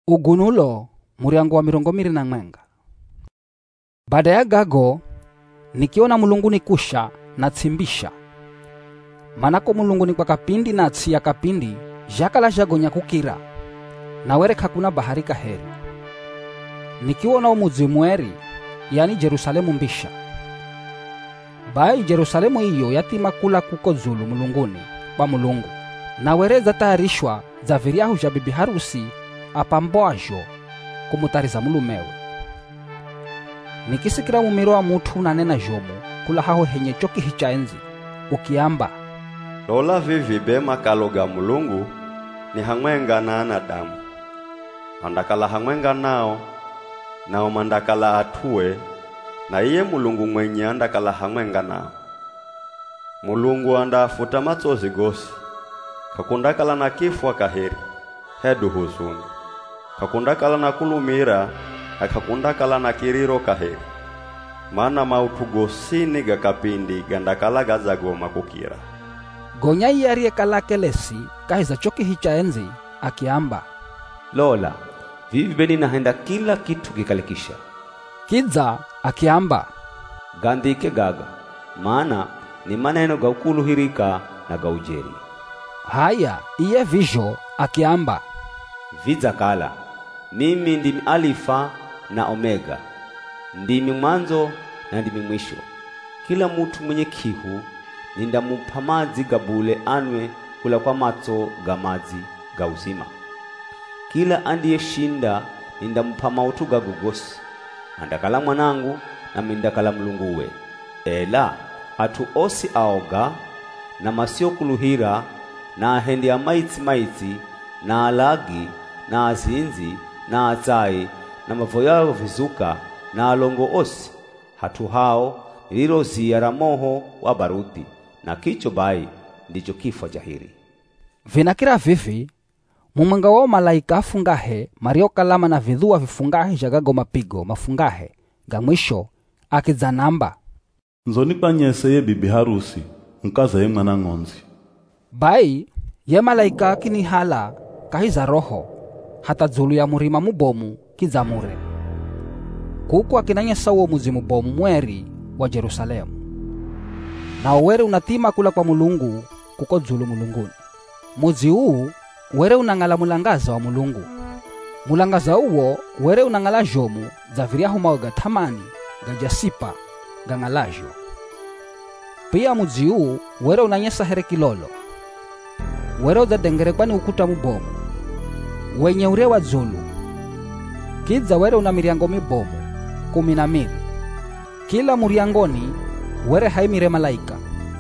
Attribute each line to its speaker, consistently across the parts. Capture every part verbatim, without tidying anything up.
Speaker 1: Ugunulo muriango wa mirongo miri na mwenga. Baada ya gago nikiona mulunguni kusha na tsimbisha. Manako mulunguni kwa kapindi na tsi ya kapindi jaka la jagonya kukira na were kakuna bahari kaheri. Nikiona umuzi mweri yani Jerusalemu mbisha. Bai Jerusalemu iyo yatima kula kuko zulu mulunguni kwa mulungu na were za tayarishwa za viriahu ja bibi harusi apamboajo kumutariza mulumewe. Nikisikira mumiro wa mutu na nena jomu kula haho henye choki hicha enzi ukiamba
Speaker 2: lola vivi bema kaloga mulungu ni hamwenga na anadamu andakala hamwenga nao nao mandakala atue na iye mulungu mwenye andakala hamwenga nao mulungu anda afuta matsozi gosi kakundakala na kifwa kaheri hedu huzuni kakundakala na kulumira akakundakala na kiriro kaheri mana mautu gosini gakapindi gandakala gazagoma kukira
Speaker 1: gonya iyariye kalakelesi kahiza choki hicha enzi akiamba
Speaker 3: lola vivi beni nahenda kila kitu kikalekisha
Speaker 1: kidza akiamba
Speaker 3: gandike gaga maana ni maneno gaukuluhirika na gaujeri
Speaker 1: haya iye vijo akiamba
Speaker 3: vidza kala mimi ndimi alifa na omega ndimi mwanzo na ndimi mwisho kila mutu mwenye kihu nindamupa mazi gabule anwe kula kwa matso ga mazi ga uzima kila andiye shinda nindamupa mautu ga gugosi andakala mwanangu na mindakala mlunguwe ela atu osi aoga na masio kuluhira na ahendi ya maiti maiti na alagi na azinzi na atai na mavoyao vizuka na alongo osi hatu hao niliro ziyara moho wa barudi na kicho bai ndicho kifwa jahiri.
Speaker 1: Vinakira vivi mumwenga wao malaika afungahe mario kalama na vidhua vifungahe jagago mapigo mafungahe ga mwisho akizanamba
Speaker 4: nzoni kwa nyese ye bibi harusi nkaza ye mwana ngonzi
Speaker 1: bai ye malaika kini hala kahiza roho hata zulu ya murima mubomu kizamure kuku akinanyesa uo muzi mubomu mweri wa Jerusalemu na uwere unatima kula kwa mulungu kuko zulu mulunguni muzi huu were unangala mulangaza wa mulungu mulangaza uo were unangala jomu za viriahu maoga tamani gajasipa gangalajo pia muzi huu were unanyesa here kilolo were udadengere kwani ukuta mubomu wenye urewa zulu kidza were una miriango mibomu kumi na miri kila muriangoni were haimire malaika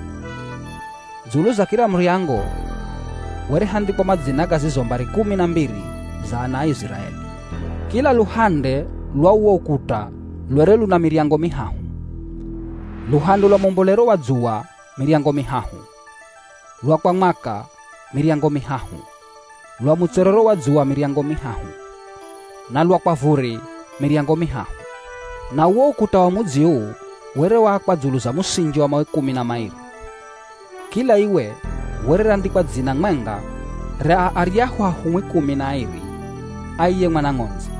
Speaker 1: zulu za kila muriango were handikwa madzina gazizombari kumi na mbiri za ana Israeli kila luhande lwa uo ukuta lwere luna miriango mihahu luhando lwa mombolero wa dzua miriango mihahu lwa kwa mwaka miriango mihahu lwa mutsororo wa dzua miriango mihahu na lwa kwa vuri miriango mihahu na uo ukuta wa mudzi huu were wakwa dzulu za musinji wa mawe kumi na mairi kila iwe were randikwa dzina mwenga rea ariahu ahumwe kumi na airi aiye mwana ngonzi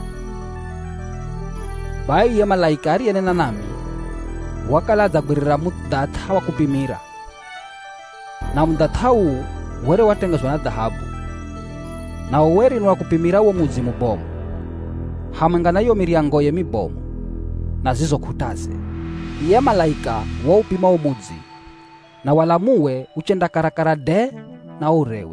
Speaker 1: bai ye malaika ariyenena nami wakalaza gwirira mudatha wa kupimira na mudathau were watengezwa na dhahabu na uweri nwa kupimira uo muzi mubomu hamwenga na iyo miriango ye mibomu na zizo kutaze iye malaika wa upima umuzi na walamuwe uchenda karakara de na urewe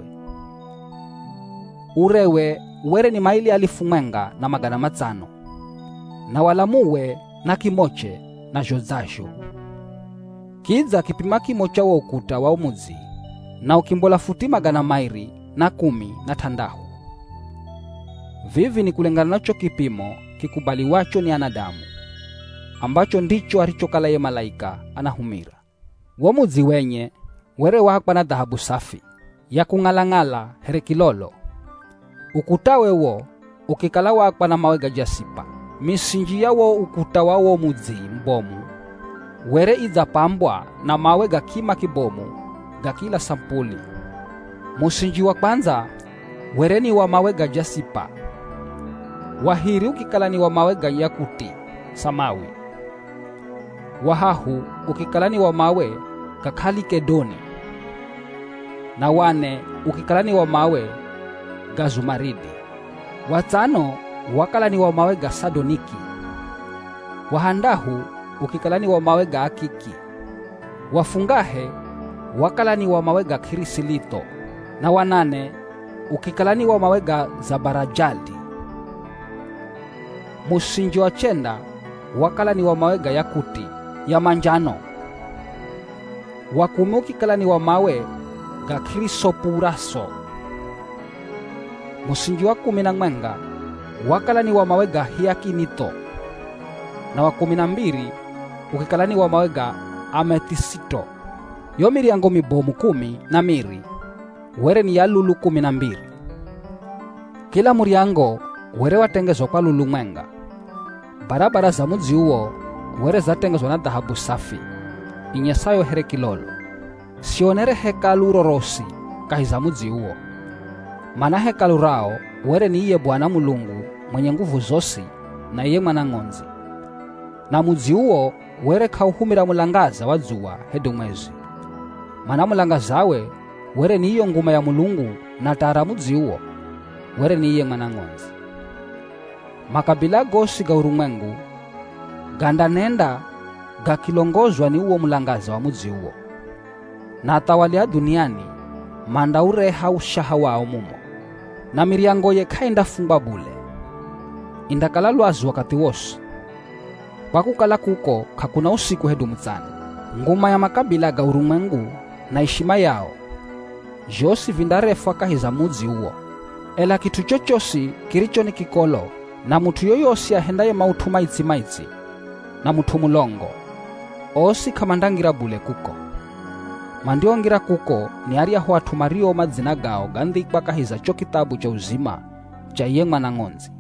Speaker 1: urewe were ni maili alifu mwenga na magana matano na walamuwe na kimoche na jozajo kidza kipima kimocha wa ukuta wa umuzi na ukimbola futi magana mairi na kumi na tandahu vivi ni kulengana nacho kipimo kikubaliwacho ni anadamu ambacho ndicho alichokala ye malaika anahumira wamuzi wenye were wakwa na dhahabu safi ya kungalangala here kilolo ukutawe wo ukikala wakwa na mawe gajasipa misinji yawo ukuta wawo muzi mbomu were idza pambwa na mawe gakima kibomu gakila sampuli musinji wa kwanza were ni wa mawe gajasipa wahiri ukikalani wa mawe ga yakuti samawi, wahahu ukikalani wa mawe ga kalikedoni, na wane ukikalani wa mawe ga zumaridi, watano wakalani wa mawe ga sadoniki, wahandahu ukikalani wa mawe ga akiki, wafungahe wakalani wa mawe ga kirisilito, na wanane ukikalani wa mawe ga zabarajadi. Musinji wa chenda wakalani wa mawe ga yakuti ya manjano, wakumi ukikalani wa mawe ga krisopuraso. Musinji wa kumi na mwenga wakalani wa mawe ga hiakinito, na wa kumi na mbiri ukikalani wa mawe ga ametisito. Yo miriango mibomu kumi na miri were ni ya lulu kumi na mbiri. Kila muriango were watengezwa kwa lulu mwenga. Barabara za mudzi uo were zatengezwa na dhahabu safi inyesayo here kilolo. Sionere hekalu rorosi kahiza mudzi uo, mana hekalu rao were ni iye Bwana Mulungu mwenye nguvu zosi na iye mwana ng'onzi. Na mudzi uo were kauhumira mulangaza wa dzuwa hedu mwezi, mana mulangazawe were ni iyo nguma ya Mulungu, na tara mudzi uo were ni iye mwana ng'onzi. Makabila gosi ga urumwengu ganda nenda gakilongozwa ni uo mulangaza wa mudzi uo, na atawalia duniani manda ureha ushaha wao mumo, na miriango ye kainda fungwa bule indakala lwazi wakati wosi, kwa kukala kuko kakuna usiku hedu mtsana. Nguma ya makabila ga urumwengu na ishima yao josi vindarefa kahiza mudzi uo, ela kitu chochosi kiricho ni kikolo na mutu yoyosi ahendaye mautu maitsi maitsi na mutu mulongo osi kamandangira bule kuko. Mandiongira kuko ni aria ho atumario madzina gao gandhikwa kahiza cho kitabu cha uzima cha iye mwana ng'onzi.